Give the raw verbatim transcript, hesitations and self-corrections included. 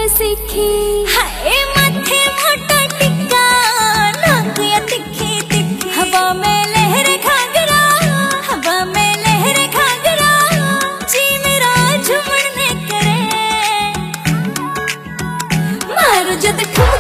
सीखी। हाय माथे मोटा टिक्का नाकिया तिखी तिखी, हवा में लहरे घाघरा, हवा में लहरे घाघरा, जी मेरा झूमने करे मारो जद